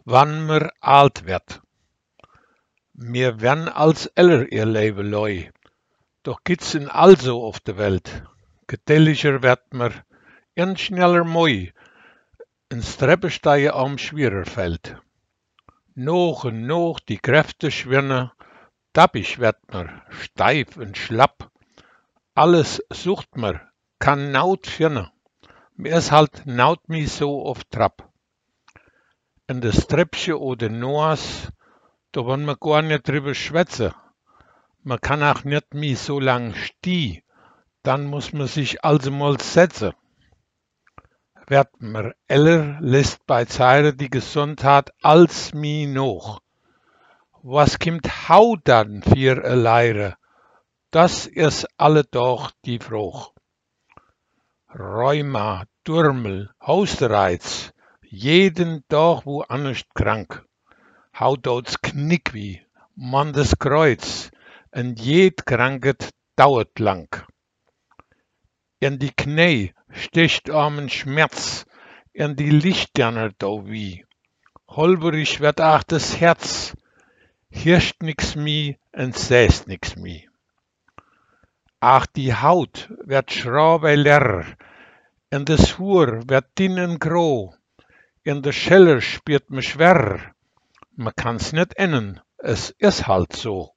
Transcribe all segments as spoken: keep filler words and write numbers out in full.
Wann mer alt werd. Mir werden als eller ihr Leben leu. Doch gibt's in also auf der Welt. Gedelliger werd mer, en schneller moi, en Treppesteige am schwerer fällt. Noch und noch die Kräfte schwinden, tappig werd mer, steif und schlapp. Alles sucht mer, kann naut finden. Mir is halt naut mi so auf Trab. In das Treppche oder Noas, da wollen wir gar nicht drüber schwätze. Man kann auch nicht mi so lang stehen, dann muss man sich also mal setzen. Werd mer eller, lässt bei Zeire die Gesundheit als mi noch. Was kimmt hau dann für a Leire? Das is alle doch die Frucht. Rheuma, Durmel, Hausreiz, jeden Tag wo anders krank. Hautdots Knickweh, Mandes Kreuz, en jed Krankheit dauert lang. In die Knie sticht armen Schmerz, in die Lichtjanner do wie. Holberig wird auch das Herz, hirscht nix mi en säst nix mi. Ach die Haut wird schraube leer, in das Huur wird dünn en gro, in der Scheller spürt me schwer. Man kann's nicht ändern, es ist halt so.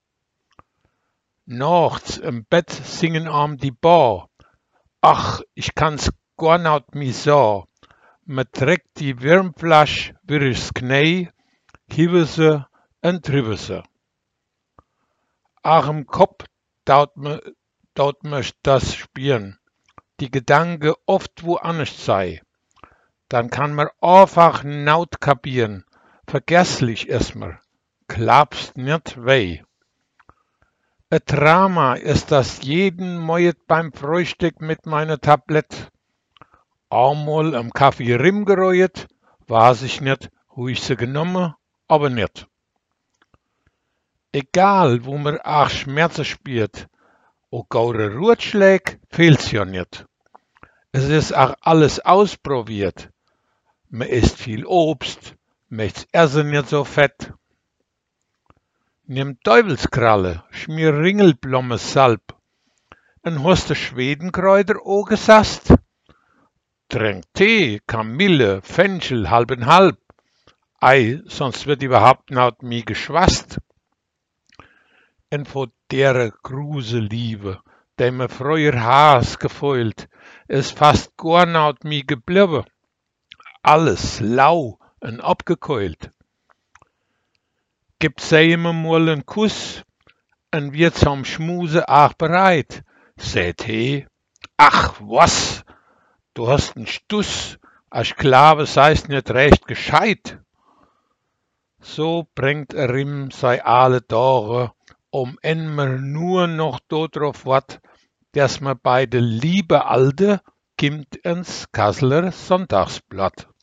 Nachts im Bett singen am die Bar. Ach, ich kann's gar nicht mi so. Man trägt die Wärmflasch wir's Knie, hiebe se und drüber se. Ach, im Kopf daut me, daut me das spüren. Die Gedanke oft woanders sei. Dann kann man einfach naut kapieren. Vergesslich ist mer, klapst nicht weh. E Drama ist das jeden Morgen beim Frühstück mit meiner Tablett. Einmal im Kaffee Rim geräuert, weiß ich nicht, wo ich sie genommen, aber nicht. Egal, wo mer auch Schmerzen spürt, o gaure Rutschläg, fehlt's ja nicht. Es ist auch alles ausprobiert. Man isst viel Obst, möcht's essen nicht so fett. Nimm Teufelskralle, schmier Ringelblume Salb. En hast du Schwedenkräuter auch gesast? Trink Tee, Kamille, Fenchel, halb und halb. Ei, sonst wird überhaupt nicht mi geschwast. En vor der Gruseliebe, der mir früher Haas gefeult, ist fast gar nicht mi geblieben. Alles lau und abgekeult. Gibt sie mir mal einen Kuss, und wir zum Schmuse auch bereit. Seht he, ach was, du hast einen Stuss, als Sklave seist nicht recht gescheit. So bringt er ihm sei alle Tage, um immer nur noch dort drauf wat, dass man bei der liebe Alte kimmt ins Kasseler Sonntagsblatt.